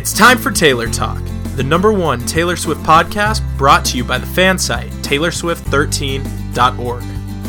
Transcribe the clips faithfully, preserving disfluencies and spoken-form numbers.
It's time for Taylor Talk, the number one Taylor Swift podcast brought to you by the fan site, Taylor Swift thirteen dot org.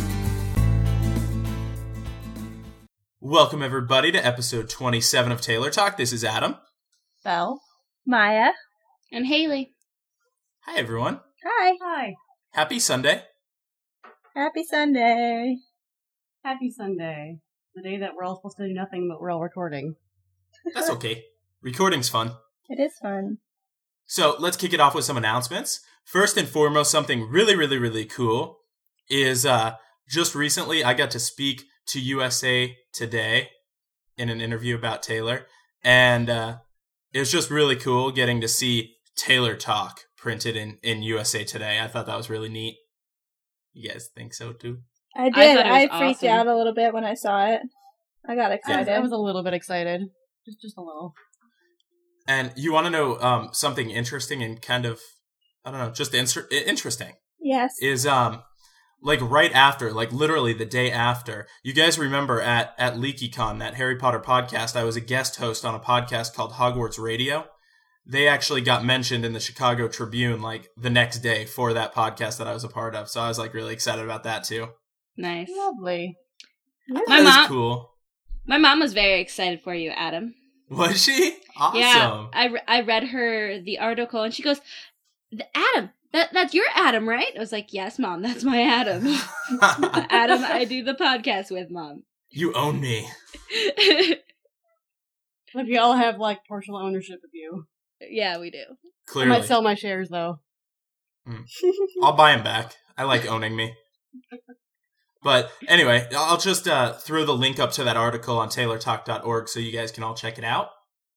Welcome, everybody, to episode twenty-seven of Taylor Talk. This is Adam. Belle. Maya. And Haley. Hi, everyone. Hi. Hi. Happy Sunday. Happy Sunday. Happy Sunday. The day that we're all supposed to do nothing, but we're all recording. That's okay. Recording's fun. It is fun. So let's kick it off with some announcements. First and foremost, something really, really, really cool is uh, just recently I got to speak to U S A Today in an interview about Taylor. And uh, it was just really cool getting to see Taylor Talk printed in, in U S A Today. I thought that was really neat. You guys think so too? I did. I, I, freaked awesome. out a little bit when I saw it. I got I was, excited. I was a little bit excited. Just just a little. And you want to know um, something interesting and kind of, I don't know, just inser- interesting. Yes. Is um like right after, like literally the day after, you guys remember at, at LeakyCon, that Harry Potter podcast, I was a guest host on a podcast called Hogwarts Radio. They actually got mentioned in the Chicago Tribune like the next day for that podcast that I was a part of. So I was like really excited about that too. Nice. Lovely. Yeah. My That was mom- cool. My mom was very excited for you, Adam. Was she? Awesome. Yeah, I, re- I read her the article, and she goes, "The Adam, that that's your Adam, right?" I was like, "Yes, Mom, that's my Adam." The Adam I do the podcast with, Mom. You own me. Like we all have like partial ownership of you. Yeah, we do. I Clearly. might sell my shares though. I'll buy him back. I like owning me. But anyway, I'll just uh, throw the link up to that article on taylor talk dot org so you guys can all check it out.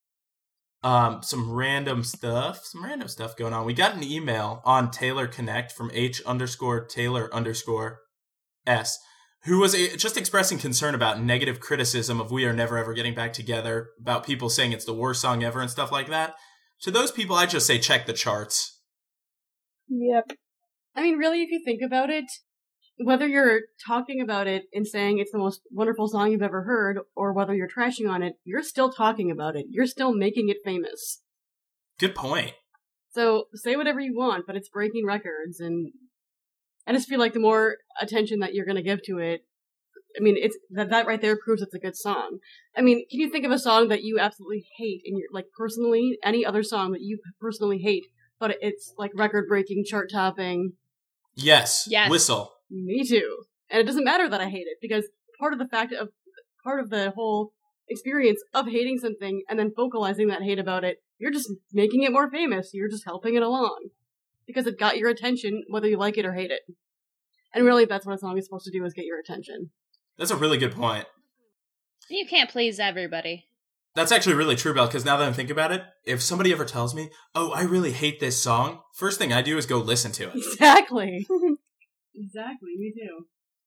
Um, some random stuff, some random stuff going on. We got an email on Taylor Connect from H underscore Taylor underscore S, who was a, just expressing concern about negative criticism of We Are Never Ever Getting Back Together, about people saying it's the worst song ever and stuff like that. To those people, I just say check the charts. Yep. I mean, really, if you think about it, whether you're talking about it and saying it's the most wonderful song you've ever heard, or whether you're trashing on it, you're still talking about it. You're still making it famous. Good point. So say whatever you want, but it's breaking records, and I just feel like the more attention that you're going to give to it, I mean, it's that that right there proves it's a good song. I mean, can you think of a song that you absolutely hate, and you're like personally, any other song that you personally hate, but it's like record breaking, chart topping? Yes. Yes. Whistle. Me too. And it doesn't matter that I hate it, because part of the fact of, part of the whole experience of hating something and then vocalizing that hate about it, you're just making it more famous. You're just helping it along. Because it got your attention, whether you like it or hate it. And really, that's what a song is supposed to do, is get your attention. That's a really good point. You can't please everybody. That's actually really true, Belle, because now that I think about it, if somebody ever tells me, oh, I really hate this song, first thing I do is go listen to it. Exactly. Exactly, me too.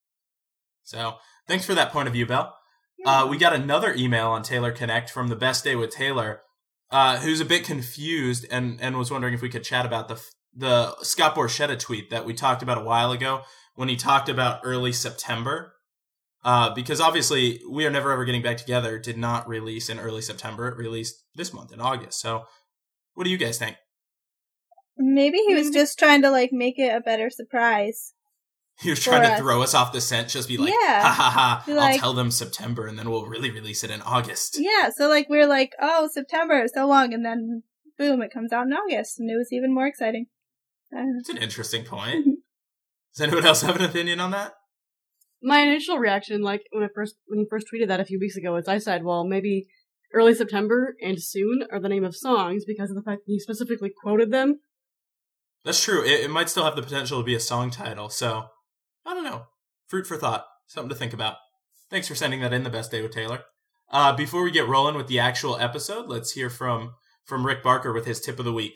So, thanks for that point of view, Belle. Uh, we got another email on Taylor Connect from The Best Day with Taylor, uh, who's a bit confused and, and was wondering if we could chat about the the Scott Borchetta tweet that we talked about a while ago when he talked about early September. Uh, because obviously, We Are Never Ever Getting Back Together did not release in early September. It released this month in August. So, what do you guys think? Maybe he was just trying to, like, make it a better surprise. He was trying For to us. throw us off the scent, just be like, Yeah. ha ha ha, Be I'll like- tell them September and then we'll really release it in August. Yeah, so, like, we're like, oh, September, so long, and then, boom, it comes out in August, and it was even more exciting. I don't know. It's an interesting point. Does anyone else have an opinion on that? My initial reaction, like, when I first, when he first tweeted that a few weeks ago, is I said, well, maybe early September and soon are the name of songs because of the fact that he specifically quoted them. That's true. It, it might still have the potential to be a song title, so I don't know. Fruit for thought. Something to think about. Thanks for sending that in, The Best Day with Taylor. Uh, before we get rolling with the actual episode, let's hear from, from Rick Barker with his tip of the week.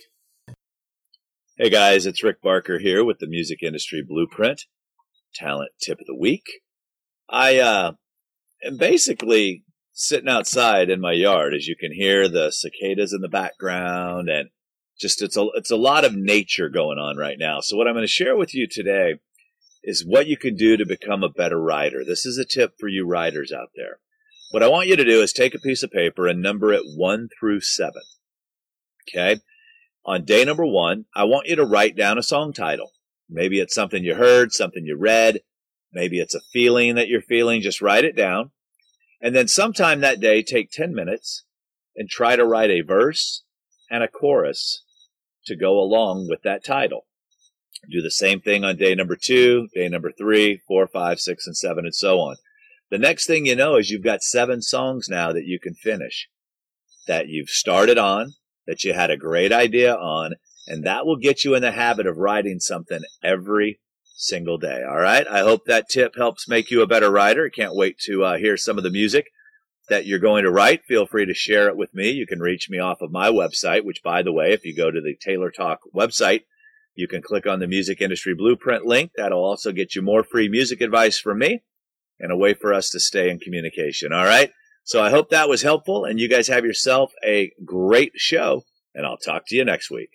Hey guys, it's Rick Barker here with the Music Industry Blueprint Talent Tip of the Week. I uh, am basically sitting outside in my yard, as you can hear the cicadas in the background, and just it's a it's a lot of nature going on right now. So what I'm going to share with you today is what you can do to become a better writer. This is a tip for you writers out there. What I want you to do is take a piece of paper and number it one through seven. Okay? On day number one, I want you to write down a song title. Maybe it's something you heard, something you read. Maybe it's a feeling that you're feeling. Just write it down. And then sometime that day, take ten minutes and try to write a verse and a chorus to go along with that title. Do the same thing on day number two, day number three, four, five, six, and seven, and so on. The next thing you know is you've got seven songs now that you can finish, that you've started on, that you had a great idea on, and that will get you in the habit of writing something every single day. All right? I hope that tip helps make you a better writer. Can't wait to uh, hear some of the music that you're going to write. Feel free to share it with me. You can reach me off of my website, which, by the way, if you go to the Taylor Talk website, you can click on the Music Industry Blueprint link. That'll also get you more free music advice from me and a way for us to stay in communication. All right? So I hope that was helpful, and you guys have yourself a great show, and I'll talk to you next week.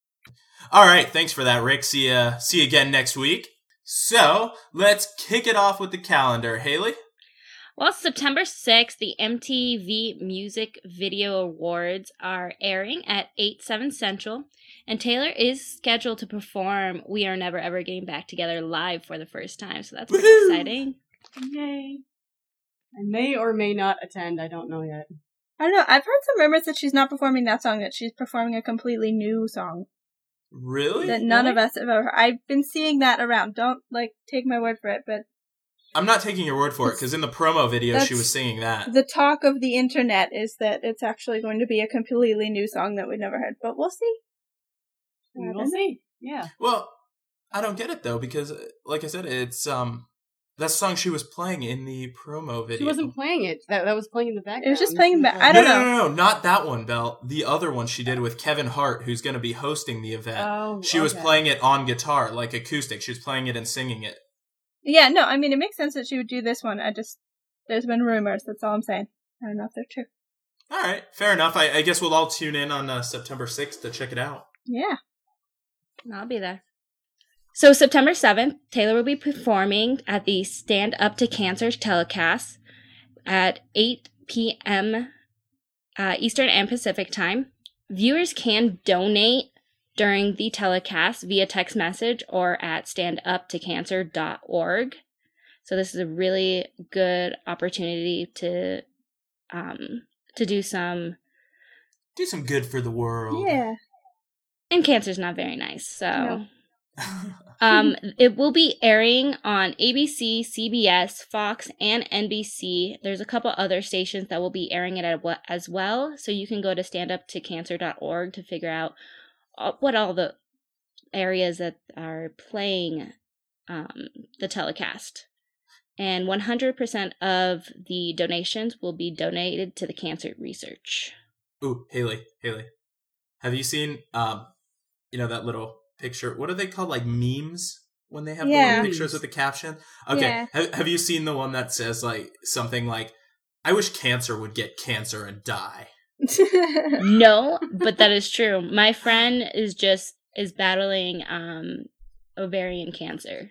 All right. Thanks for that, Rick. See you, see you again next week. So let's kick it off with the calendar. Haley? Well, September sixth, the M T V Music Video Awards are airing at eight, seven Central, and Taylor is scheduled to perform We Are Never Ever Getting Back Together live for the first time, so that's pretty exciting. Yay. I may or may not attend, I don't know yet. I don't know, I've heard some rumors that she's not performing that song, that she's performing a completely new song. Really? That none Really? of us have ever heard. I've been seeing that around. Don't, like, take my word for it, but I'm not taking your word for it, because in the promo video, she That's- was singing that. the talk of the internet is that it's actually going to be a completely new song that we've never heard. But we'll see. We'll Happen. see. Yeah. Well, I don't get it, though, because, like I said, it's, um, that song she was playing in the promo video. She wasn't playing it. That that was playing in the background. It was just playing back. I No, don't no, know. no, no, not that one, Belle. The other one she did with Kevin Hart, who's going to be hosting the event. Oh, She was okay. playing it on guitar, like acoustic. She was playing it and singing it. Yeah, no, I mean, it makes sense that she would do this one. I just, there's been rumors. That's all I'm saying. I don't know if they're true. All right, fair enough. I, I guess we'll all tune in on uh, September sixth to check it out. Yeah. I'll be there. So September seventh, Taylor will be performing at the Stand Up to Cancer telecast at eight p.m. Uh, Eastern and Pacific time. Viewers can donate during the telecast via text message or at stand up to cancer dot org. So this is a really good opportunity to um, to do some... Do some good for the world. Yeah. And cancer's not very nice, so... No. um, it will be airing on A B C, C B S, Fox, and N B C. There's a couple other stations that will be airing it as well, so you can go to stand up to cancer dot org to figure out what all the areas that are playing um, the telecast. And one hundred percent of the donations will be donated to the cancer research. Ooh, Haley, Haley. Have you seen, um, you know, that little picture? What are they called? Like memes? When they have the Yeah. little pictures with the caption? Okay. Yeah. Have, have you seen the one that says, like, something like, I wish cancer would get cancer and die? No, but that is true. My friend is just is battling um ovarian cancer.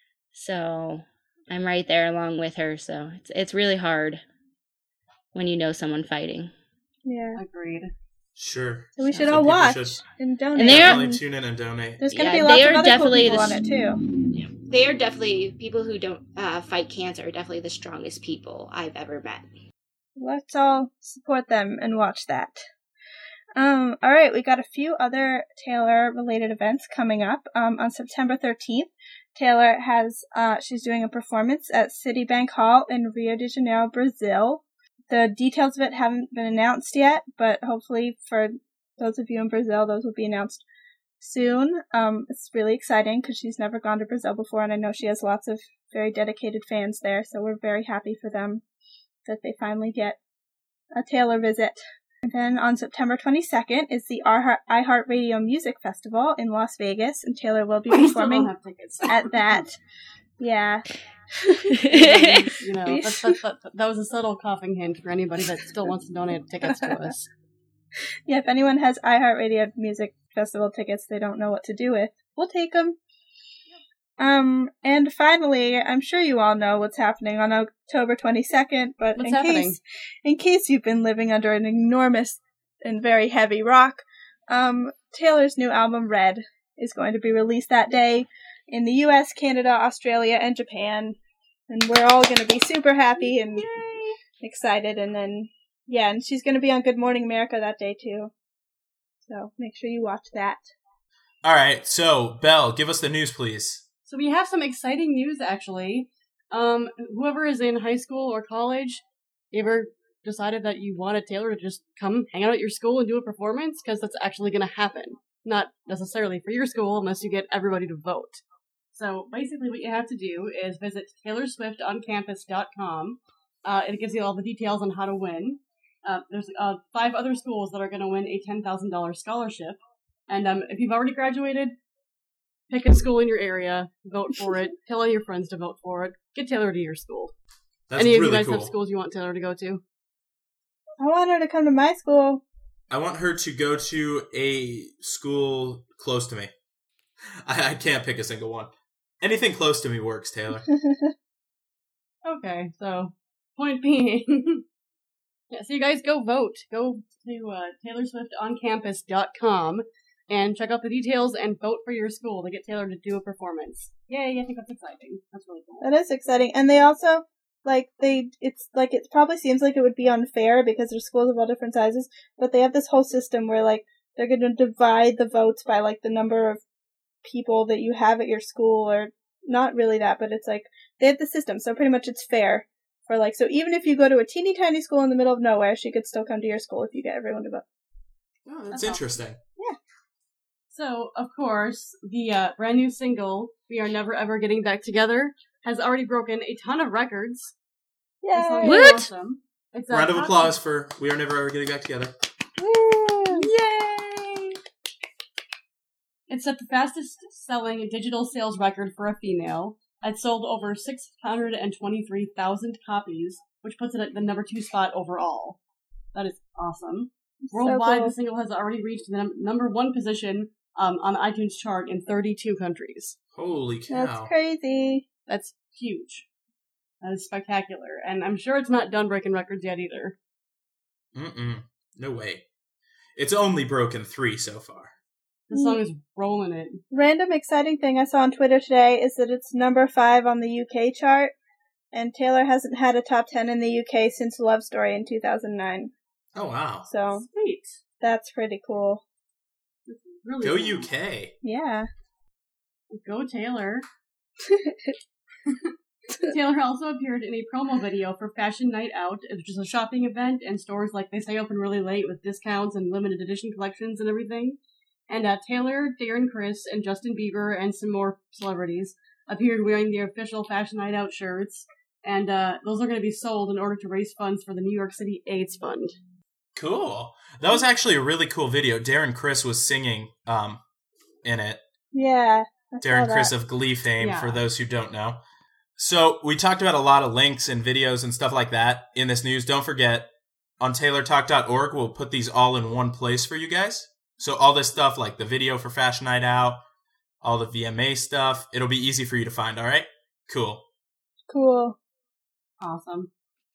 So I'm right there along with her, so it's it's really hard when you know someone fighting. Yeah. Agreed. Sure. So we should Some all people watch should and donate. And they are- definitely tune in and donate. There's going to Yeah, be lots they of are other definitely cool people the on it, too. They are definitely people who don't uh, fight cancer are definitely the strongest people I've ever met. Let's all support them and watch that. Um, all right, we got a few other Taylor-related events coming up. Um, on September thirteenth, Taylor has, uh, she's doing a performance at Citibank Hall in Rio de Janeiro, Brazil. The details of it haven't been announced yet, but hopefully for those of you in Brazil, those will be announced soon. Um, it's really exciting because she's never gone to Brazil before, and I know she has lots of very dedicated fans there, so we're very happy for them that they finally get a Taylor visit. And then on September twenty-second is the iHeartRadio Music Festival in Las Vegas, and Taylor will be We still don't performing have tickets. at that. Yeah. You know, that, that, that, that was a subtle coughing hint for anybody that still wants to donate tickets to us. Yeah, if anyone has iHeartRadio Music Festival tickets they don't know what to do with, we'll take them. Um, and finally, I'm sure you all know what's happening on October twenty-second, but What's in happening? case in case you've been living under an enormous and very heavy rock, Um, Taylor's new album, Red, is going to be released that day in the U S, Canada, Australia, and Japan. And we're all going to be super happy and Yay. excited. And then, yeah, and she's going to be on Good Morning America that day, too. So make sure you watch that. All right, so, Belle, give us the news, please. So we have some exciting news, actually. Um, whoever is in high school or college, you ever decided that you wanted Taylor to just come hang out at your school and do a performance? Because that's actually going to happen. Not necessarily for your school, unless you get everybody to vote. So basically what you have to do is visit Taylor Swift on campus dot com. Uh, and it gives you all the details on how to win. Uh, there's uh, five other schools that are going to win a ten thousand dollars scholarship. And um, if you've already graduated, pick a school in your area, vote for it, tell all your friends to vote for it, get Taylor to your school. That's Any of really you guys cool. have schools you want Taylor to go to? I want her to come to my school. I want her to go to a school close to me. I, I can't pick a single one. Anything close to me works, Taylor. Okay, so point being, yeah, so you guys go vote. Go to uh, Taylor Swift on campus dot com and check out the details and vote for your school to get Taylor to do a performance. Yay, I think that's exciting. That's really cool. That is exciting. And they also, like, they, it's, like, it probably seems like it would be unfair because there's schools of all different sizes, but they have this whole system where, like, they're going to divide the votes by, like, the number of people that you have at your school, or not really that, but it's like, they have the system, so pretty much it's fair. For, like, so even if you go to a teeny tiny school in the middle of nowhere, she could still come to your school if you get everyone to vote. Oh, that's, That's interesting. Yeah. So, of course, the uh, brand new single, We Are Never Ever Getting Back Together, has already broken a ton of records. The song Yay! is What? Awesome. It's, uh, Round of top- applause for We Are Never Ever Getting Back Together. Woo! Yay! It set the fastest selling digital sales record for a female. It sold over six hundred twenty-three thousand copies, which puts it at the number two spot overall. That is awesome. Worldwide, cool. the single has already reached the num- number one position um, on the iTunes chart in thirty-two countries. Holy cow. That's crazy. That's huge. That is spectacular. And I'm sure it's not done breaking records yet either. Mm-mm. No way. It's only broken three so far. The song is rolling it. Random exciting thing I saw on Twitter today is that it's number five on the U K chart, and Taylor hasn't had a top ten in the U K since Love Story in two thousand nine. Oh, wow. So Sweet. that's pretty cool. Really Go cool. U K. Yeah. Go Taylor. Taylor also appeared in a promo video for Fashion Night Out, which is a shopping event, and stores like they stay open really late with discounts and limited edition collections and everything. And uh, Taylor, Darren Criss, and Justin Bieber, and some more celebrities appeared wearing the official Fashion Night Out shirts, and uh, those are going to be sold in order to raise funds for the New York City AIDS Fund. Cool. That was actually a really cool video. Darren Criss was singing um, in it. Yeah. I saw Darren that. Criss of Glee fame, Yeah. for those who don't know. So we talked about a lot of links and videos and stuff like that in this news. Don't forget, on Taylor Talk dot org, we'll put these all in one place for you guys. So all this stuff, like the video for Fashion Night Out, all the V M A stuff, it'll be easy for you to find, all right? Cool. Cool. Awesome.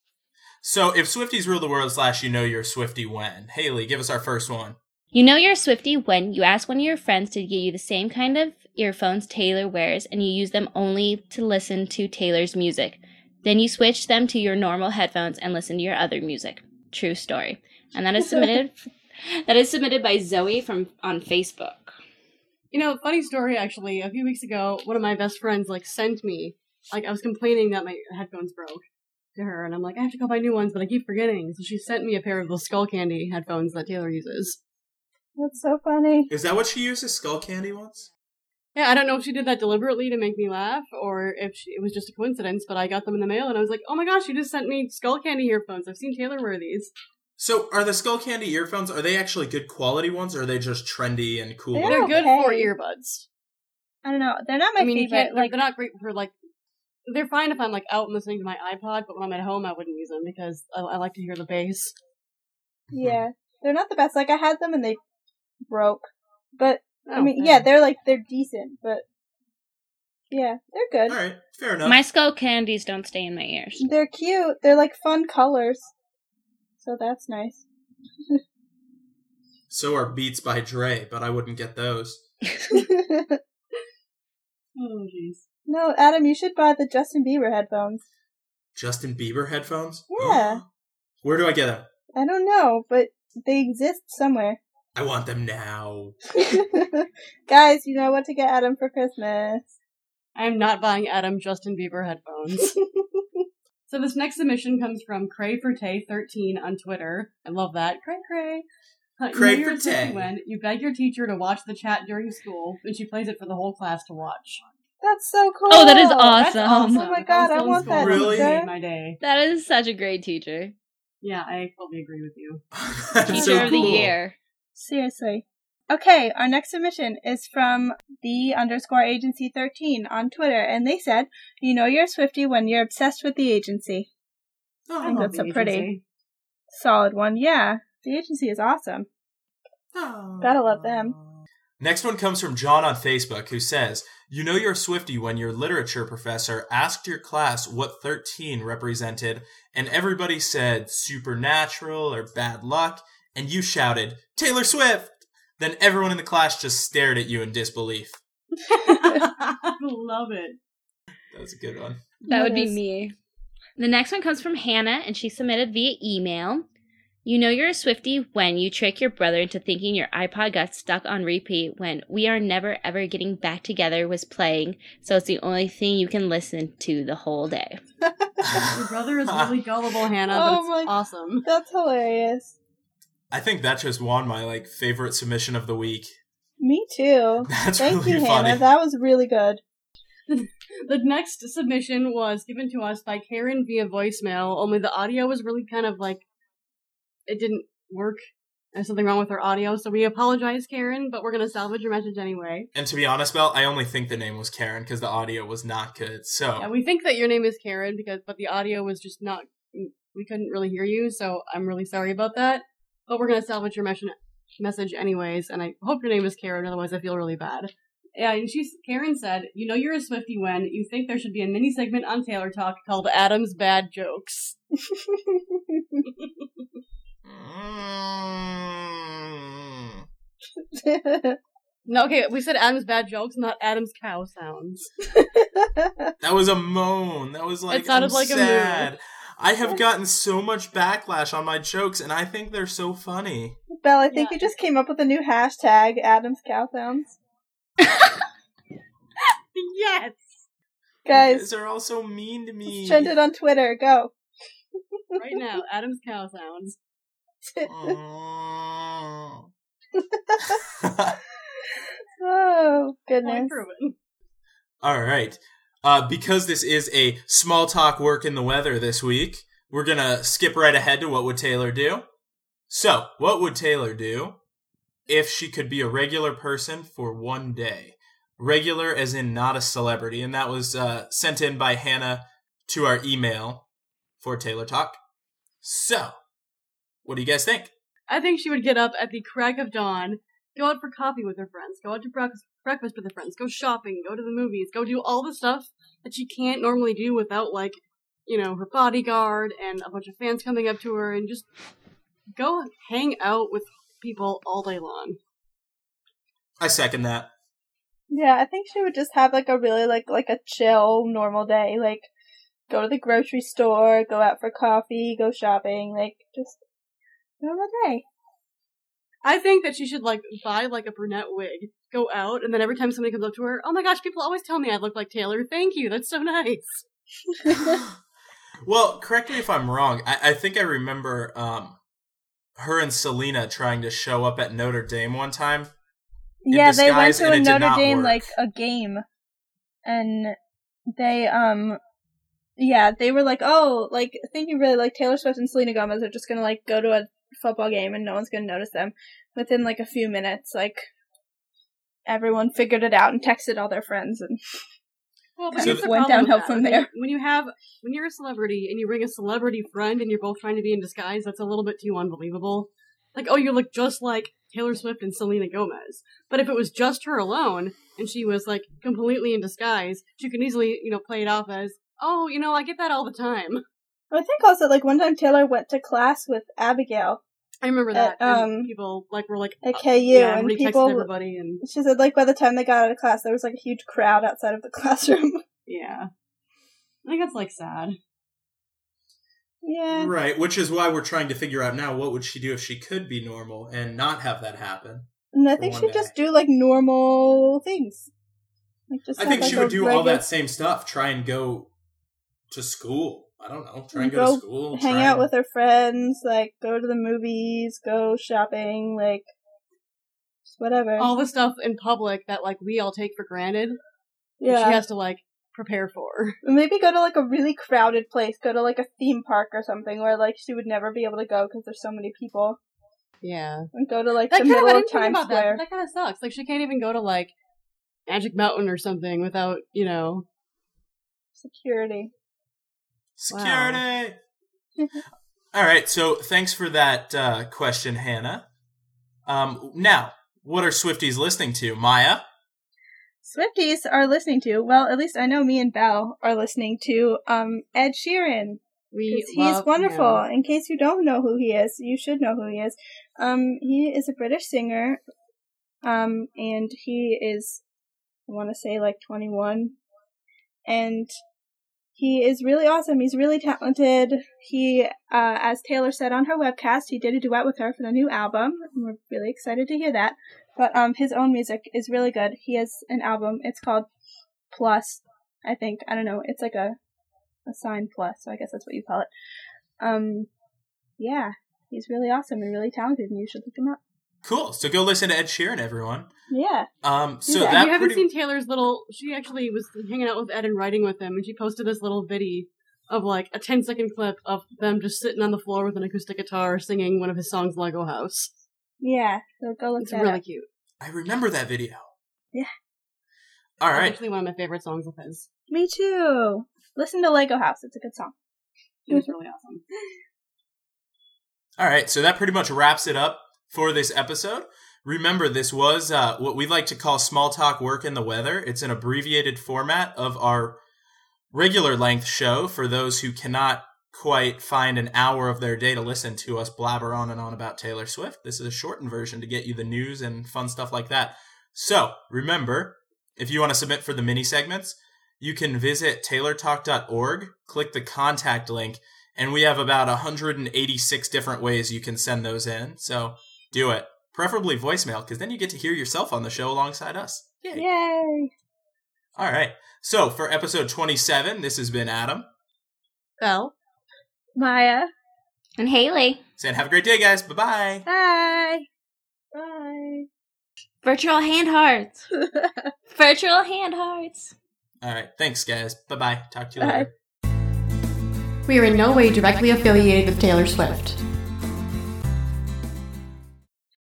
So if Swifties rule the world slash you know you're a Swiftie when? Haley, give us our first one. You know you're a Swiftie when you ask one of your friends to get you the same kind of earphones Taylor wears and you use them only to listen to Taylor's music. Then you switch them to your normal headphones and listen to your other music. True story. And that is submitted that is submitted by Zoe from on Facebook. You know, funny story, actually. A few weeks ago, one of my best friends, like, sent me, like, I was complaining that my headphones broke to her, and I'm like, I have to go buy new ones, but I keep forgetting. So she sent me a pair of those Skull Candy headphones that Taylor uses. That's so funny. Is that what she uses, Skull Candy ones? Yeah, I don't know if she did that deliberately to make me laugh, or if she, it was just a coincidence, but I got them in the mail, and I was like, oh my gosh, she just sent me Skull Candy earphones. I've seen Taylor wear these. So are the Skull Candy earphones, are they actually good quality ones, or are they just trendy and cool? They're They're good okay. for earbuds. I don't know. They're not my I mean, you favorite. can't, Like, they're not great for, like, they're fine if I'm, like, out and listening to my iPod, but when I'm at home, I wouldn't use them, because I, I like to hear the bass. yeah, they're not the best. Like, I had them and they broke. But, I Oh, mean, okay. yeah, they're, like, they're decent, but, yeah, they're good. All right, fair enough. My skull candies don't stay in my ears. They're cute. They're, like, fun colors. So that's nice. So are Beats by Dre, but I wouldn't get those. Oh, jeez. No, Adam, you should buy the Justin Bieber headphones. Justin Bieber headphones? Yeah. Where do I get them? I don't know, but they exist somewhere. I want them now. Guys, you know what to get Adam for Christmas. I am not buying Adam Justin Bieber headphones. So this next submission comes from Cray for Tay thirteen on Twitter. I love that. Cray Cray. Uh, you Cray know you're for Tay. When you beg your teacher to watch the chat during school, and she plays it for the whole class to watch. That's so cool. Oh, that is That's awesome. awesome. Oh my If God, was I still in want school, that it would teacher. made my day. That is such a great teacher. Yeah, I totally agree with you. That's Teacher so of the cool. year. Seriously. Okay, our next submission is from the underscore agency thirteen on Twitter, and they said, you know you're a Swiftie when you're obsessed with the agency. I think love that's the a pretty agency. solid one. Yeah, the agency is awesome. Gotta love them. Next one comes from John on Facebook, who says, you know you're a Swiftie when your literature professor asked your class what thirteen represented, and everybody said supernatural or bad luck, and you shouted, Taylor Swift! Then everyone in the class just stared at you in disbelief. I love it. That was a good one. That would be Yes. me. The next one comes from Hannah, and she submitted via email. You know you're a Swiftie when you trick your brother into thinking your iPod got stuck on repeat when We Are Never Ever Getting Back Together was playing, so it's the only thing you can listen to the whole day. Your brother is really gullible, Hannah, Oh but it's my- awesome. That's hilarious. I think that just won my like favorite submission of the week. Me too. That's Thank really you, funny. Hannah. That was really good. The next submission was given to us by Karen via voicemail, only the audio was really kind of like, it didn't work. There's something wrong with our audio, so we apologize, Karen, but we're going to salvage your message anyway. And to be honest, Belle, I only think the name was Karen because the audio was not good. So Yeah, we think that your name is Karen, because but the audio was just not, we couldn't really hear you, so I'm really sorry about that. But we're going to salvage your mes- message anyways, and I hope your name is Karen, otherwise I feel really bad. Yeah, and she's, Karen said, you know you're a Swiftie when you think there should be a mini segment on Taylor Talk called Adam's Bad Jokes. Mm. No, okay, we said Adam's Bad Jokes, not Adam's Cow Sounds. That was a moan. That was like, It sounded I'm like a sad. I have gotten so much backlash on my jokes, and I think they're so funny. Belle, I think Yeah. you just came up with a new hashtag, Adam's Cow Sounds. Yes! Guys, They're all so mean to me. it's trended on Twitter. Go. Right now, Adam's Cow Sounds. Oh. Oh, Point goodness. proven. All right. Uh, because this is a small talk work in the weather this week, we're going to skip right ahead to what would Taylor do. So, what would Taylor do if she could be a regular person for one day? Regular as in not a celebrity. And that was uh, sent in by Hannah to our email for Taylor Talk. So, what do you guys think? I think she would get up at the crack of dawn, go out for coffee with her friends, go out to breakfast, breakfast with her friends, go shopping, go to the movies, go do all the stuff that she can't normally do without, like, you know, her bodyguard and a bunch of fans coming up to her, and just go hang out with people all day long. I second that. Yeah, I think she would just have like a really like like a chill normal day. Like go to the grocery store, go out for coffee, go shopping, like just normal day. I think that she should, like, buy, like, a brunette wig, go out, and then every time somebody comes up to her, oh my gosh, people always tell me I look like Taylor. Thank you, that's so nice. Well, correct me if I'm wrong. I, I think I remember um, her and Selena trying to show up at Notre Dame one time. in Yeah, they went disguise, to and a it did Notre not Dame work. like a game, and they um, yeah, they were like, oh, like I think you really like Taylor Swift and Selena Gomez are just gonna like go to a football game and no one's gonna notice them. Within like a few minutes, like everyone figured it out and texted all their friends, and Well, but So here's th- the went problem with downhill that. from When you- there. When you have, when you're a celebrity and you bring a celebrity friend and you're both trying to be in disguise, that's a little bit too unbelievable. Like, oh, you look just like Taylor Swift and Selena Gomez. But if it was just her alone and she was like completely in disguise, she could easily, you know, play it off as, oh, you know, I get that all the time. I think also like one time Taylor went to class with Abigail, I remember that. At, um, and people like were like at K U, yeah, and everybody people. texted everybody, and She said, like, by the time they got out of class, there was like a huge crowd outside of the classroom. yeah, I think that's like sad. Yeah. Right, which is why we're trying to figure out now what would she do if she could be normal and not have that happen. And I for think one she'd day. just do like normal things. Like, just I have, think like, she a would do all regular- that same stuff. Try and go to school. I don't know. Try and go, Go to school. hang try out and... with her friends, like go to the movies, go shopping, like just whatever. All the stuff in public that like we all take for granted, yeah. she has to like prepare for. Maybe go to like a really crowded place. Go to like a theme park or something where like she would never be able to go because there's so many people. Yeah, And go to like that the kind of middle I of didn't think Times about that. Square. But that kind of sucks. Like she can't even go to like Magic Mountain or something without you know. Security. Security! All right, so thanks for that uh, question, Hannah. Um, now, what are Swifties listening to? Maya? Swifties are listening to, well, at least I know me and Belle are listening to um Ed Sheeran. We He's love wonderful. him. In case you don't know who he is, you should know who he is. Um, he is a British singer, um, and he is, I want to say, like twenty-one, and he is really awesome. He's really talented. He, uh, as Taylor said on her webcast, he did a duet with her for the new album, and we're really excited to hear that. But um, his own music is really good. He has an album. It's called Plus, I think. I don't know. It's like a a sign plus, so I guess that's what you call it. Um, yeah, he's really awesome and really talented, and you should look him up. Cool. So go listen to Ed Sheeran, everyone. Yeah. Um, so Yeah, If that you haven't pretty... seen Taylor's little, she actually was hanging out with Ed and writing with him, and she posted this little viddy of like a ten second clip of them just sitting on the floor with an acoustic guitar singing one of his songs, Lego House. Yeah, so go look It's that really up. cute. I remember that video. Yeah. All It's right. actually one of my favorite songs of his. Me too. Listen to Lego House. It's a good song. It was really awesome. All right, so that pretty much wraps it up for this episode. Remember, this was uh, what we like to call Small Talk Work in the Weather. It's an abbreviated format of our regular length show for those who cannot quite find an hour of their day to listen to us blabber on and on about Taylor Swift. This is a shortened version to get you the news and fun stuff like that. So, remember, if you want to submit for the mini segments, you can visit taylor talk dot org, click the contact link, and we have about one hundred eighty-six different ways you can send those in. So do it. Preferably voicemail, because then you get to hear yourself on the show alongside us. Yay. Yay! All right. So for episode twenty-seven, this has been Adam. Belle? Maya. And Haley. Saying have a great day, guys. Bye-bye. Bye. Bye. Virtual hand hearts. Virtual hand hearts. All right. Thanks, guys. Bye-bye. Talk to you Bye. later. We are in no way directly affiliated with Taylor Swift.